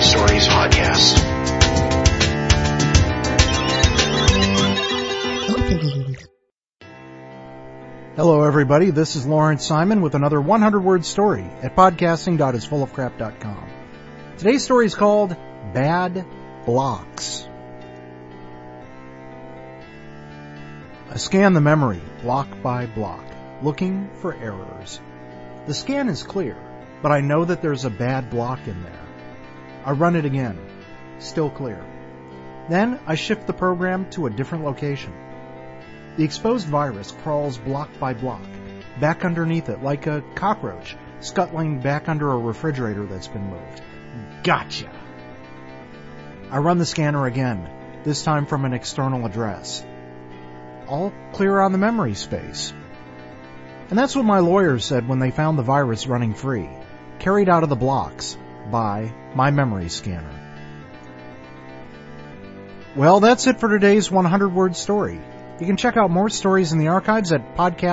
Stories podcast. Opening. Hello, everybody. This is Lawrence Simon with another 100-word story at podcasting.isfullofcrap.com. Today's story is called Bad Blocks. I scan the memory block by block, looking for errors. The scan is clear, but I know that there's a bad block in there. I run it again. Still clear. Then I shift the program to a different location. The exposed virus crawls block by block, back underneath it like a cockroach scuttling back under a refrigerator that's been moved. Gotcha! I run the scanner again, this time from an external address. All clear on the memory space. And that's what my lawyers said when they found the virus running free, carried out of the blocks by my memory scanner. Well, that's it for today's 100-word story. You can check out more stories in the archives at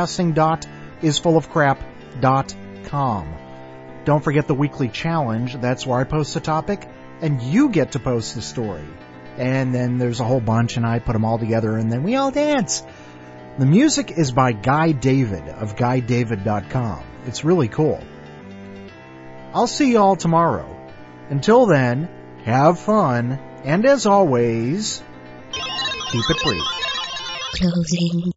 podcasting.isfullofcrap.com. Don't forget the weekly challenge. That's where I post a topic, and you get to post the story. And then there's a whole bunch, and I put them all together, and then we all dance. The music is by Guy David of GuyDavid.com. It's really cool. I'll see you all tomorrow. Until then, have fun, and as always, keep it brief. Closing.